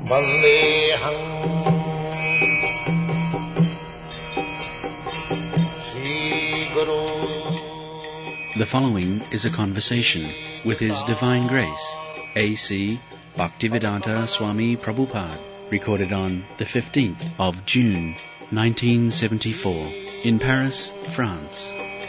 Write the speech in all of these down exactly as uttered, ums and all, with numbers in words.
Vandeham Sri Guru. The following is a conversation with His Divine Grace, A C Bhaktivedanta Swami Prabhupada, recorded on the fifteenth of June, nineteen seventy-four, in Paris, France.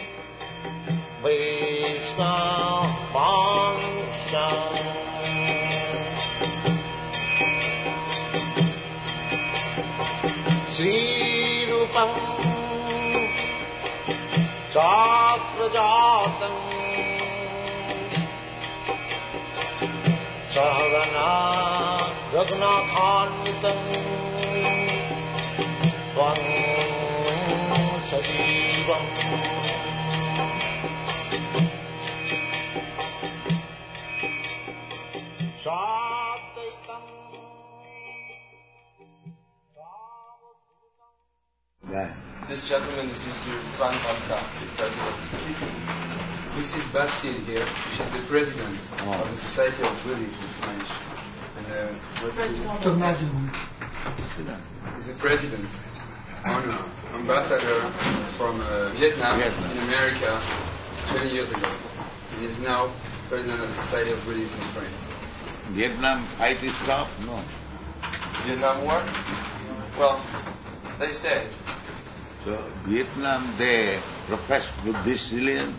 Sri Rupam Sakrajatam Sahagana Raghunathanvitam Tvam Sajivam Sadaitam. This gentleman is Mister Tran Bhamka, the president. Missus Bastille here, she's the president oh. of the Society of Buddhism in French. And uh, is the president, honor, ambassador from uh, Vietnam, Vietnam in America twenty years ago. And is now president of the Society of Buddhism in France. Vietnam fight is stopped? No. Vietnam War? Well, they say. So, Vietnam, they profess Buddhist religion?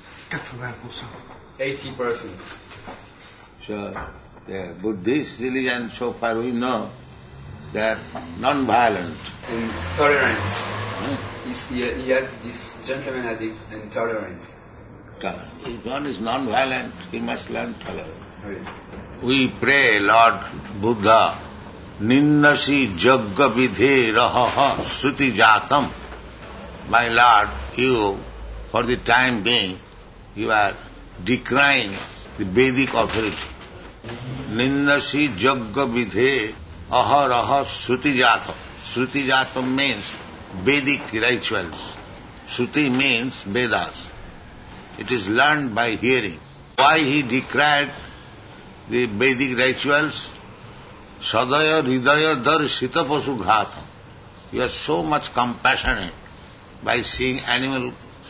eighty percent. So, the Buddhist religion, so far we know, they are non-violent. And tolerance. Hmm? He, he had, this gentleman had intolerance. If one is non-violent, he must learn tolerance. Right. We pray, Lord Buddha, Nindasi jagga vidhe raha sruti jatam. My Lord, you, for the time being, you are decrying the Vedic authority. Nindasi jagga vidhe aharaha sruti jatam. Sruti jatam means Vedic rituals. Sruti means Vedas. It is learned by hearing. Why he decried the Vedic rituals? Sadaya hridaya darshita pasu ghata. You are so much compassionate by seeing animal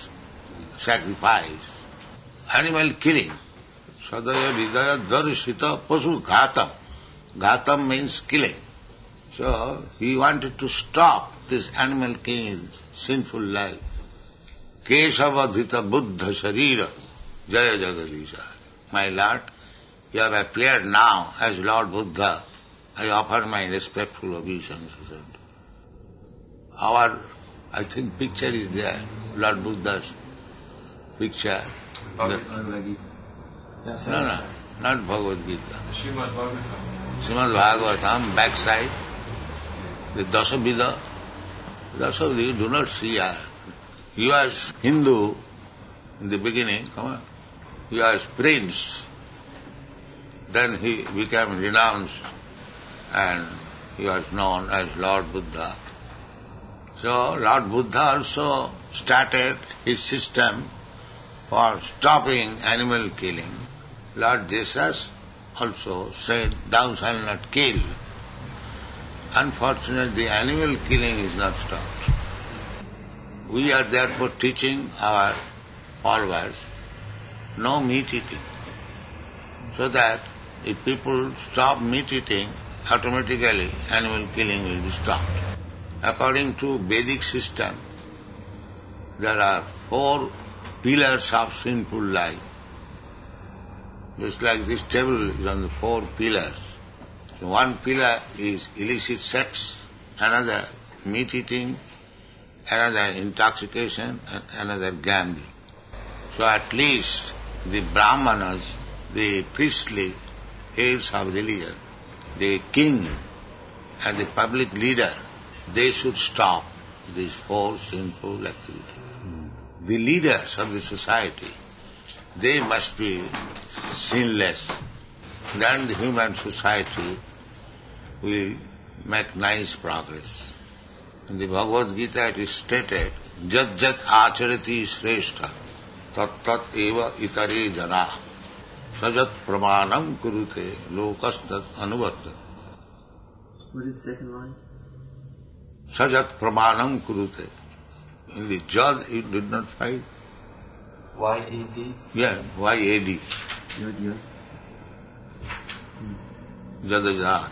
sacrifice, animal killing. Sadaya hridaya darshita pasu ghatam. Ghatam means killing. So he wanted to stop this animal killing, sinful life. Keshavadhita buddha sharira jaya jagadisha. My Lord, you have appeared now as Lord Buddha. I offer my respectful obeisances. Our, I think, picture is there, Lord Buddha's picture. The, yes, no, no, not Bhagavad Gita. Srimad Bhagavatam. Srimad Bhagavatam, backside, the Dasavidha. Dasavidha, you do not see her. He was Hindu in the beginning, come on. He was prince. Then he became renounced and he was known as Lord Buddha. So Lord Buddha also started his system for stopping animal killing. Lord Jesus also said, thou shalt not kill. Unfortunately, the animal killing is not stopped. We are therefore teaching our followers no meat eating, so that if people stop meat eating, automatically animal killing will be stopped. According to Vedic system, there are four pillars of sinful life. Just like this table is on the four pillars. So one pillar is illicit sex, another meat eating, another intoxication, and another gambling. So at least the Brahmanas, the priestly heads of religion, the king and the public leader, they should stop these four sinful activities. The leaders of the society, they must be sinless. Then the human society will make nice progress. In the Bhagavad Gita it is stated, Jat jat acharati shrestha, tat tat eva itare jana, sajat pramanam kurute, lokas tat anuvartat. What is the second line? Sajat pramanam kurute. In the Jad it did not find. Y A D? Yeah, Y A D. Yad yad. Jadajat.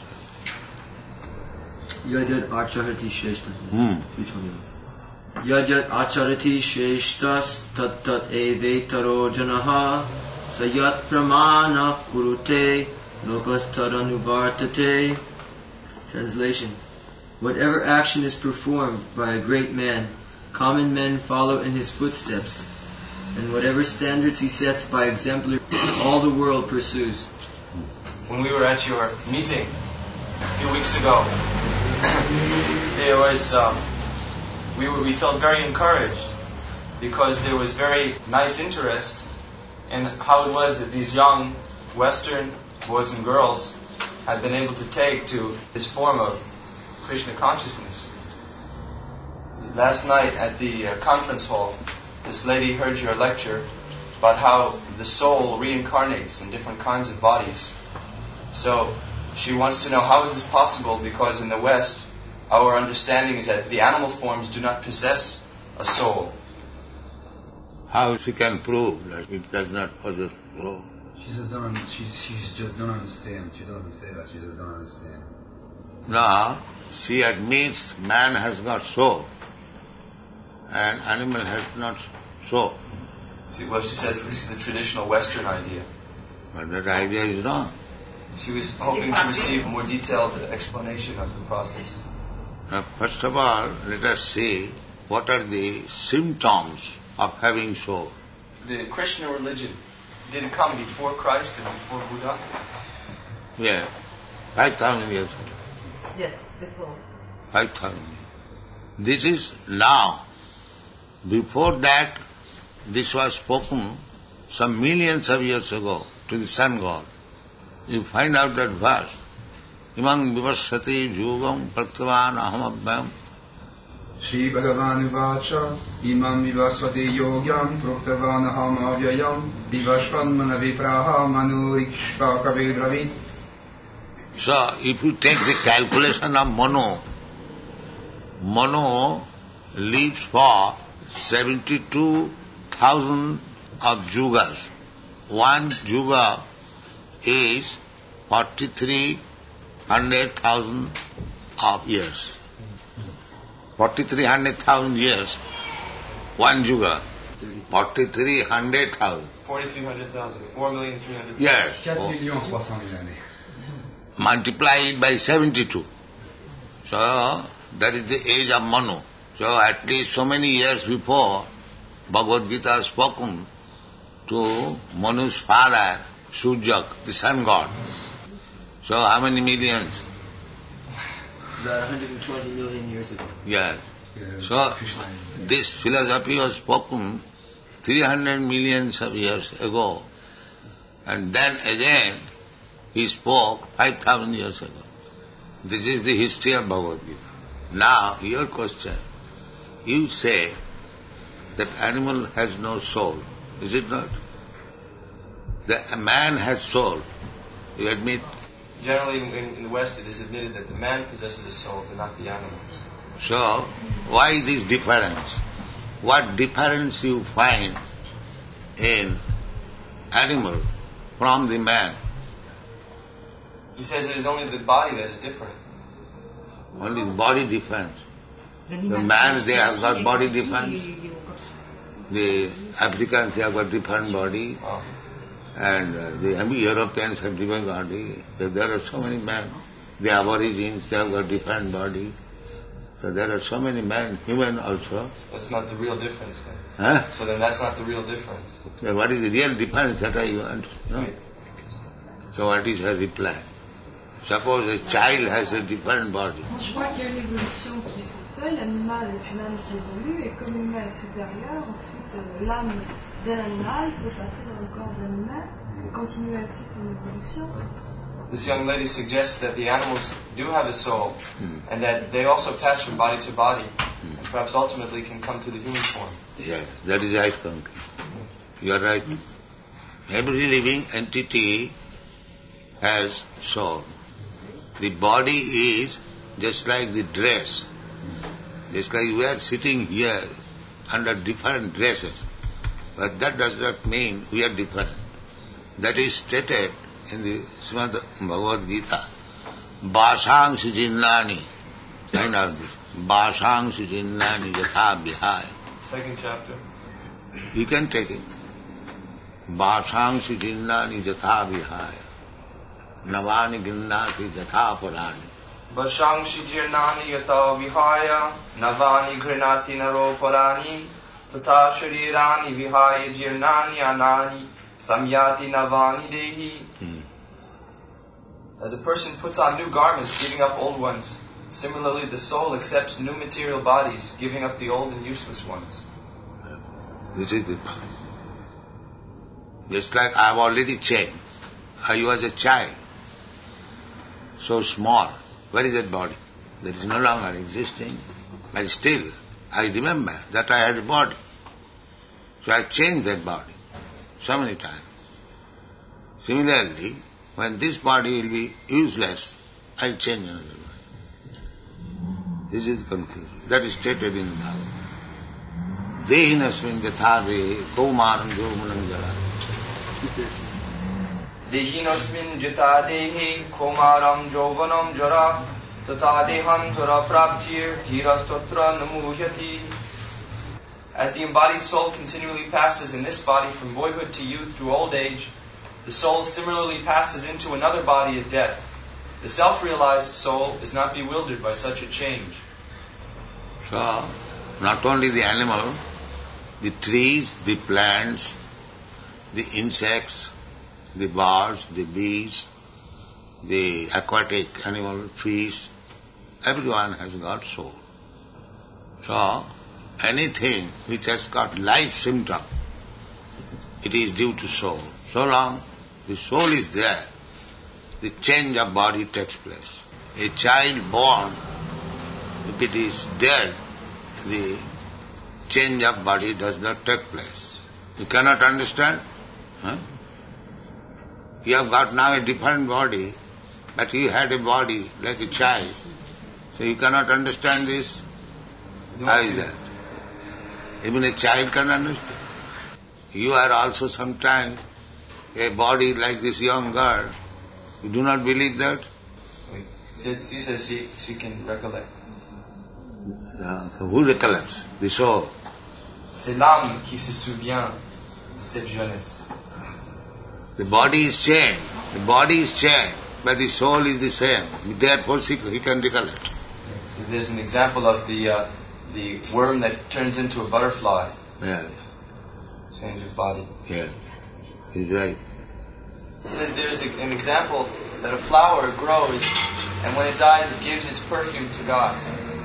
Yad yad acharati sheshta. Hmm. three twenty-one. Yad yad acharati sheshtas tat tat evetaro janaha sayat pramana kurute lokastadanuvartate. Translation. Whatever action is performed by a great man, common men follow in his footsteps, and whatever standards he sets by exemplary, all the world pursues. When we were at your meeting a few weeks ago, there was um, we were, we felt very encouraged because there was very nice interest in how it was that these young Western boys and girls had been able to take to this form of Krishna consciousness. Last night at the uh, conference hall, this lady heard your lecture about how the soul reincarnates in different kinds of bodies. So she wants to know how is this possible, because in the West our understanding is that the animal forms do not possess a soul. How she can prove that it does not possess soul? She just don't. She she just don't understand. She doesn't say that. She just don't understand. Now, she admits man has got soul and animal has not soul. She, well, she says this is the traditional Western idea. But that idea is wrong. She was hoping to receive a more detailed explanation of the process. Now, first of all, let us see what are the symptoms of having soul. The Krishna religion, did it come before Christ and before Buddha? Yeah, five thousand years ago. Yes, before. Five thousand. This is now. Before that, this was spoken some millions of years ago to the sun god. You find out that verse. Imam vivasati jugam pratyavan ahamabhyam. Shri Bhagavan Uvacha Imam Vivasvati Yogyam Proktavanaham Avyayam Vivashvanmana Vipraha Manurikshvaka Vedravit. So, if you take the calculation of Mano, Mano lives for seventy-two thousand of yugas. One yuga is forty-three hundred thousand of years. Forty-three hundred thousand years, one yuga. Forty-three hundred thousand. Forty-three hundred thousand. Four million three hundred thousand. Yes. four millions three cent mille années. Multiply it by seventy-two. So, that is the age of Manu. So, at least so many years before, Bhagavad Gita has spoken to Manu's father, Surjak, the sun god. So, how many millions? About one hundred twenty million years ago. Yes. So, this philosophy was spoken three hundred millions of years ago. And then again, he spoke five thousand years ago. This is the history of Bhagavad Gita. Now, your question. You say that animal has no soul. Is it not? That a man has soul. You admit? Generally, in, in the West, it is admitted that the man possesses a soul, but not the animals. So, why this difference? What difference you find in animal from the man? He says it is only the body that is different. Only body different. The man, they have got body different. The Africans, they have got different body. Oh. And uh, the Europeans have different body. So there are so many men. The Aborigines, they have got different body. So there are so many men, human also. That's not the real difference then. Huh? So then that's not the real difference. So what is the real difference that I want to know? Right. So what is her reply? Suppose a child has a different body. Je crois qu'il y a une évolution qui se fait, l'animal est une âme qui évolue, et comme l'humain est supérieur, ensuite euh, l'âme d'un animal peut passer dans le corps d'un humain et continuer ainsi son évolution. This young lady suggests that the animals do have a soul, mm. and that they also pass from body to body, mm. and perhaps ultimately can come to the human form. Yes, that is right, Kanki. You are right. Every living entity has soul. The body is just like the dress. Just like we are sitting here under different dresses. But that does not mean we are different. That is stated in the Srimad Bhagavad Gita. Vasangsi jinnani. I know this. Vasangsi jinnani yatha vihaya. Second chapter. You can take it. Vasangsi jinnani yatha vihaya. Navani ginnati yatha purani. Vasangsi jirnani yata vihaya, navani grinati naro parani, tata sharirani vihaya jirnani anani, samyati navani dehi. Hmm. As a person puts on new garments, giving up old ones, similarly the soul accepts new material bodies, giving up the old and useless ones. This is the point. Just like I have already changed. I was a child, so small. Where is that body? That is no longer existing. But still, I remember that I had a body. So I changed that body so many times. Similarly, when this body will be useless, I'll change another body. This is the conclusion. That is stated in the Bhagavad. Dehinasmin yatha dehi kaumaram jomunam jala. Dehinosmin jita dehi komaram jovanam jara tata dehantura fraptir dhirastotra namuyati. As the embodied soul continually passes in this body from boyhood to youth through old age, the soul similarly passes into another body at death. The self-realized soul is not bewildered by such a change. So, not only the animal, the trees, the plants, the insects, the birds, the bees, the aquatic animal, fish, everyone has got soul. So, anything which has got life symptom, it is due to soul. So long the soul is there, the change of body takes place. A child born, if it is dead, the change of body does not take place. You cannot understand? Huh? You have got now a different body, but you had a body like a child. So you cannot understand this? How is that? Even a child can understand. You are also sometimes a body like this young girl. You do not believe that? She says she, she can recollect. Uh, so who recollects? The soul. C'est l'âme qui se souvient de cette jeunesse. The body is changed. The body is changed, but the soul is the same. Therefore, he can recollect. So there's an example of the uh, the worm that turns into a butterfly. Yeah. Change of body. Yeah. He's right. So there's a, an example that a flower grows, and when it dies, it gives its perfume to God.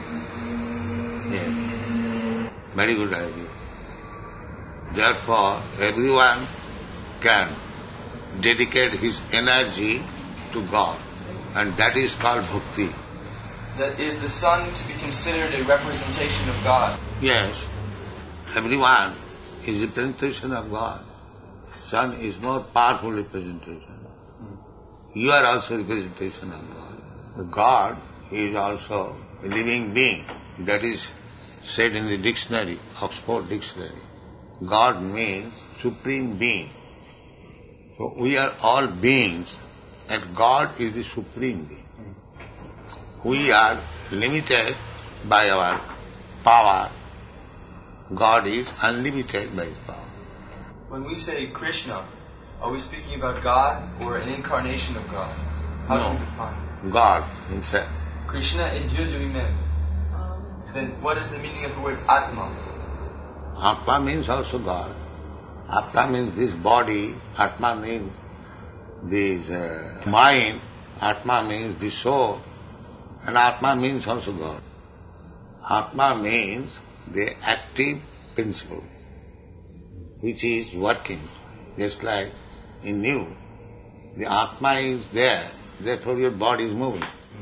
Yeah. Very good idea. Therefore, everyone can dedicate his energy to God, and that is called bhakti. That is the sun to be considered a representation of God? Yes. Everyone is a representation of God. Sun is more powerful representation. You are also a representation of God. The God is also a living being. That is said in the dictionary, Oxford Dictionary. God means supreme being. So we are all beings, and God is the supreme being. We are limited by our power. God is unlimited by His power. When we say Krishna, are we speaking about God or an incarnation of God? How No. do we define God Himself. it? Krishna est Dieu lui-même. Then what is the meaning of the word Atma? Atma means also God. Atma means this body. Atma means this uh, mind. Atma means the soul. And Atma means also God. Atma means the active principle, which is working, just like in you. The Atma is there, therefore your body is moving.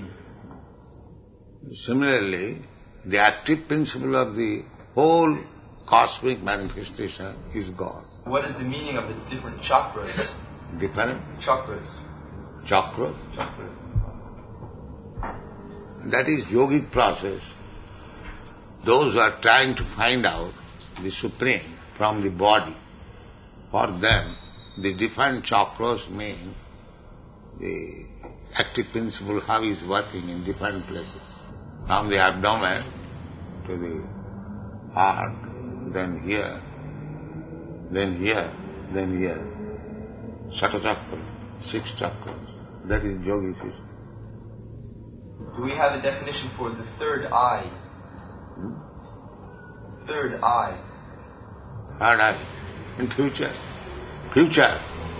Mm. Similarly, the active principle of the whole cosmic manifestation is God. What is the meaning of the different chakras? Different Chakras. chakra. Chakra. That is yogic process. Those who are trying to find out the Supreme from the body, for them the different chakras mean the active principle, how is working in different places. From the abdomen to the heart, then here, then here, then here. Satachakra, six chakras. That is yogi system. Do we have a definition for the third eye? Hmm? Third eye. Third eye. In future. Future.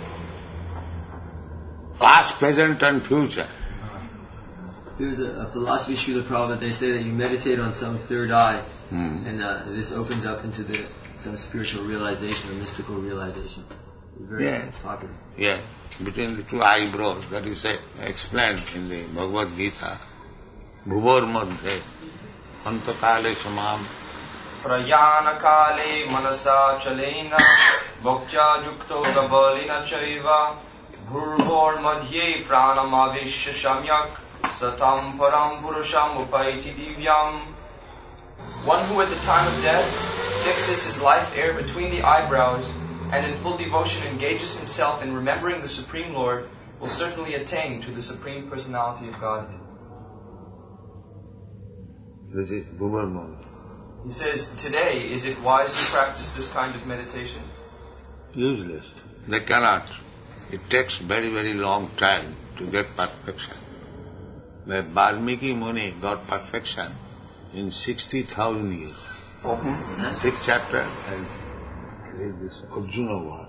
Past, present and future. There's a, a philosophy Srila Prabhupada, they say that you meditate on some third eye, Hmm. and uh, this opens up into the some spiritual realization or mystical realization. It's very Yeah. popular. Yeah. Between the two eyebrows, that is uh, explained in the Bhagavad Gita. Bhuvor madhye antakale samam Prayana kale manasa chalena bhokcha yukto gabalina chaiva bhurvor madhye pranamavishya shamyak satam param purusham upaiti divyam. One who at the time of death fixes his life air between the eyebrows and in full devotion engages himself in remembering the Supreme Lord will certainly attain to the Supreme Personality of Godhead. This is Bhuvor madhye. He says, today, is it wise to practice this kind of meditation? Useless. They cannot. It takes very, very long time to get perfection. But Valmiki Muni got perfection in sixty thousand years. Mm-hmm. Sixth chapter, and read this Arjuna was.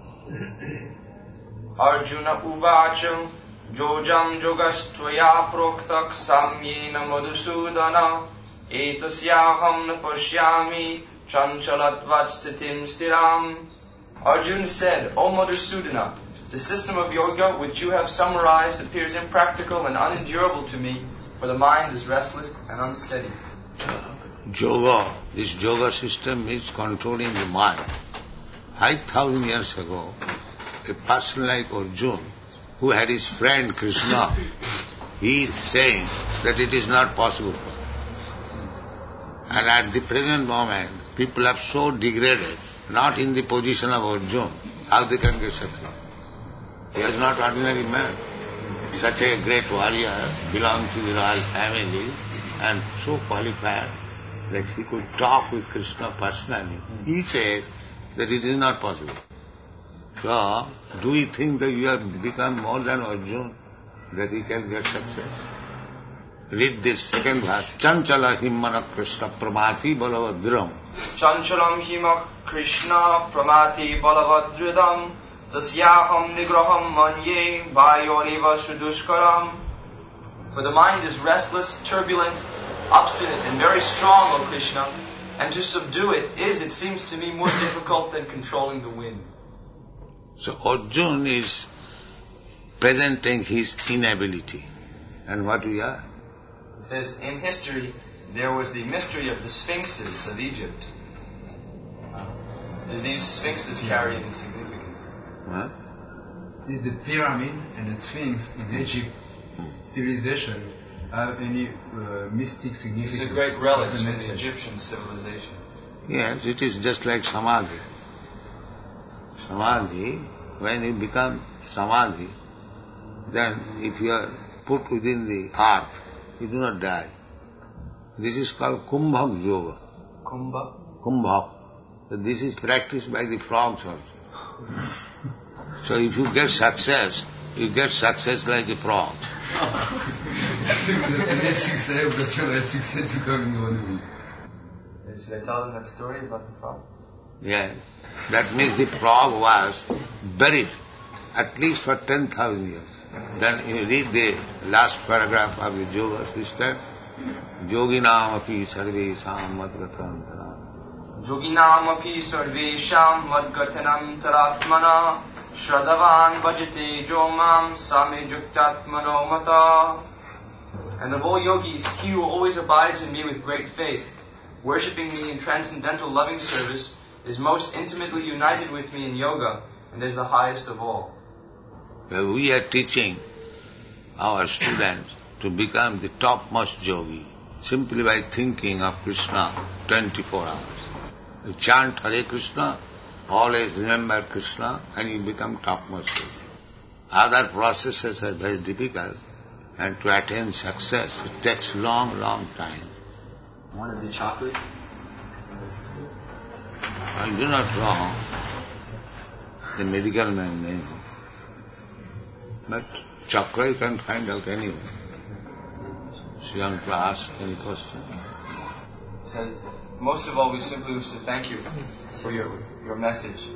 Arjuna uvacham jojam jogastvaya proktak samyena madhusudana etasyaham na pashyami chanchalatvat stitim stiram. Arjuna said, O Madhusudana, the system of yoga which you have summarized appears impractical and unendurable to me, for the mind is restless and unsteady. Yoga, this yoga system is controlling the mind. Five thousand years ago, a person like Arjuna, who had his friend Krishna, he is saying that it is not possible for him. And at the present moment, people are so degraded, not in the position of Arjuna, how they can get success? He is not ordinary man. Such a great warrior, belongs to the royal family, and so qualified that he could talk with Krishna personally. He says that it is not possible. So, do we think that you have become more than Arjuna, that he can get success? Read this second verse. Chanchala himmana Krishna pramati balavadram. Chanchalam hima Krishna pramati balavadridam tasyaham nigraham manye vayoreva suduskaram. For the mind is restless, turbulent, obstinate, and very strong, O Krishna, and to subdue it is, it seems to me, more difficult than controlling the wind. So Arjuna is presenting his inability. And what we are? He says, in history, there was the mystery of the sphinxes of Egypt. Do these sphinxes carry any significance? Huh? Is the pyramid and the sphinx in Egypt civilization have any uh, mystic significance? It's a great relic As a from the message? Egyptian civilization. Yes, it is just like Samadhi. Samadhi, when you become Samadhi, then if you are put within the earth, you do not die. This is called Kumbhak Yoga. Kumbha? Kumbhak. So this is practiced by the frogs also. So if you get success, you get success like a frog. Si vous obtenez le succès, vous obtiendrez le succès tout comme une grenouille. Should I tell them that story about the frog? Yeah. That means the frog was buried at least for ten thousand years. Then you read the last paragraph of the yoga system. Yoginam api sarvesham madgatantaram. Yoginam api sarvesham madgatanam taratmana Shradhavan bhajate jomam same juktatmano mata. And of all yogis, he who always abides in me with great faith, worshipping me in transcendental loving service, is most intimately united with me in yoga, and is the highest of all. We are teaching our students to become the topmost yogi simply by thinking of Krishna twenty-four hours. You chant Hare Krishna, always remember Krishna, and you become topmost yogi. Other processes are very difficult, and to attain success, it takes long, long time. One of the chakras? I do not know the medical man name, but chakra you can find out anywhere. So you want to ask any question? So, most of all, we simply wish to thank you for your your message.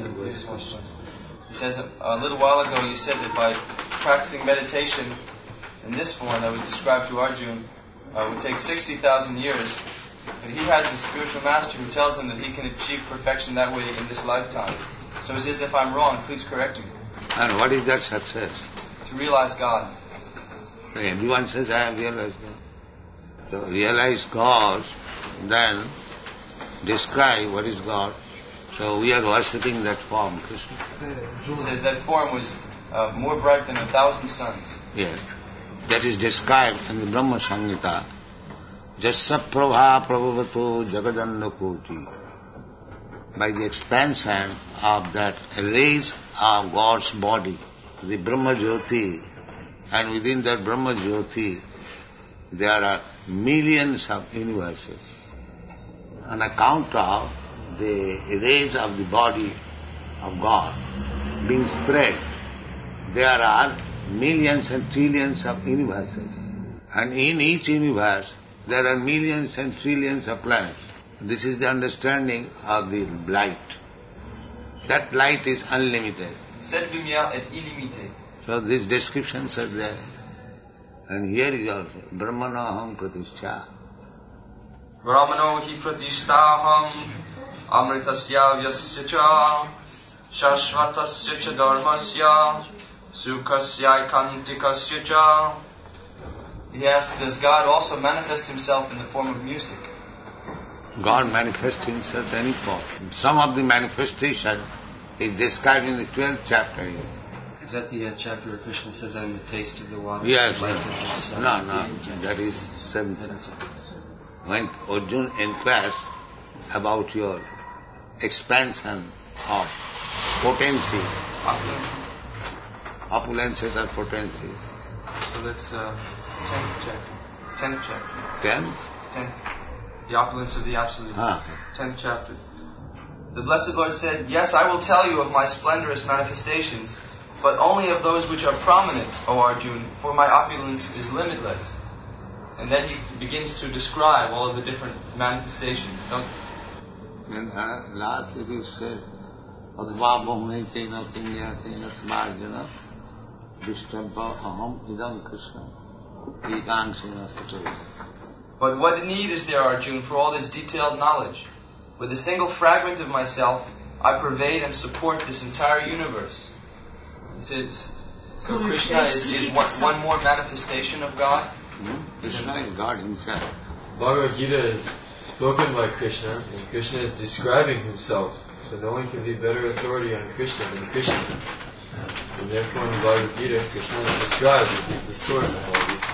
He says, a, a little while ago you said that by practicing meditation in this form that was described to Arjuna uh, would take sixty thousand years. But he has a spiritual master who tells him that he can achieve perfection that way in this lifetime. So he says, if I'm wrong, please correct me. And what is that success? To realize God. Everyone says, I have realized God. So realize God, then describe what is God. So we are worshipping that form, Krishna. He says that form was uh, more bright than a thousand suns. Yes. That is described in the Brahma Samhita. Jasya prabha prabhavato jagadanna koti. By the expansion of that rays of God's body, the Brahma Jyoti, and within that Brahma Jyoti, there are millions of universes. On account of the rays of the body of God being spread, there are millions and trillions of universes. And in each universe, there are millions and trillions of planets. This is the understanding of the light. That light is unlimited. Cette lumière est illimitée. So these descriptions are there. And here is also, Brahmanaham pratishtha. Brahmano hi pratishtaham amritasya vyasya cha shashvatasya cha dharmasya sukhasya kantikasya cha. He asks, does God also manifest himself in the form of music? God manifests himself in any form. Some of the manifestation is described in the twelfth chapter here. Is that the uh, chapter where Krishna says, I am the taste of the water? Yes, Light yes. of the sun? No, no, that is seventh chapter. When Arjuna inquires about your expansion of potencies, Opulences. opulences are potencies. So that's uh, tenth chapter. Tenth chapter. Tenth? Tenth. The opulence of the Absolute. Ah. Tenth chapter. The Blessed Lord said, yes, I will tell you of my splendorous manifestations, but only of those which are prominent, O Arjuna, for my opulence is limitless. And then he begins to describe all of the different manifestations. Don't And uh, last it is said, Advabhamne tena pinya tena marjana distabha aham idam krishna ekangsena satori. But what need is there, Arjuna, for all this detailed knowledge? With a single fragment of myself, I pervade and support this entire universe. He says, so Krishna is, is one, one more manifestation of God? Hmm? Krishna is God himself. Bhagavad Gita is spoken by Krishna, and Krishna is describing himself. So no one can be better authority on Krishna than Krishna. And therefore in Bhagavad Gita, Krishna is described as he's the source of all these.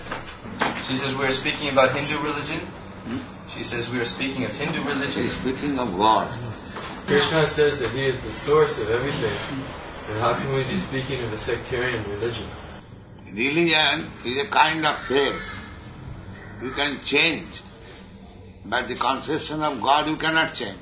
She says we are speaking about Hindu religion. She says we are speaking of Hindu He religion. is speaking of God. Krishna says that he is the source of everything. And how can we be speaking of a sectarian religion? Religion is a kind of faith. You can change, but the conception of God you cannot change.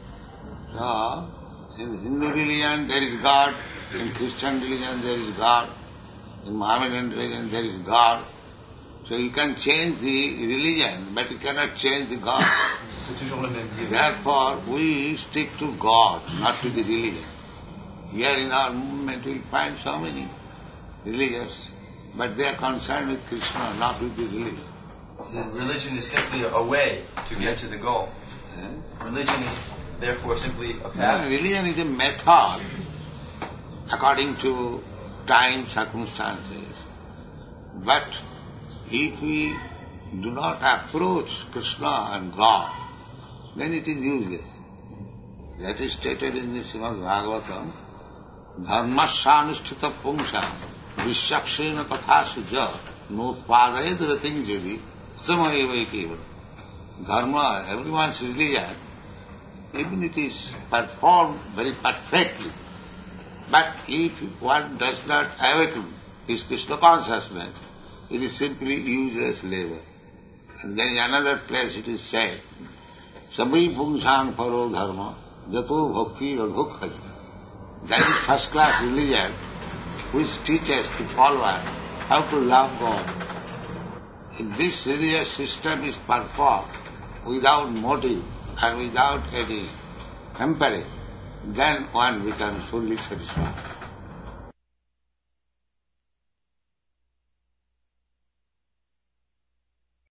So, in Hindu religion there is God, in Christian religion there is God, in Mohammedan religion there is God. So you can change the religion, but you cannot change the God. C'est toujours le même Dieu. Therefore, we stick to God, not to the religion. Here in our movement we will find so many religious, but they are concerned with Krishna, not with the religion. So religion is simply a way to get to the goal. Eh? Religion is therefore simply a Yeah, path. religion is a method according to time, circumstances. But if we do not approach Krishna and God, then it is useless. That is stated in the Srimad Bhagavatam, dharmasyanusthita pungsha Vishakshena katha suja notpadayad rating jadi samayeva keval. Dharma, everyone's religion, even it is performed very perfectly, but if one does not awaken his Krishna consciousness, it is simply useless labor. And then in another place it is said, Sabai pungsang paro dharma, jato bhakti radhokhaji. That is first class religion which teaches the follower how to love God. If this religious system is performed without motive and without any hampering, then one becomes fully satisfied.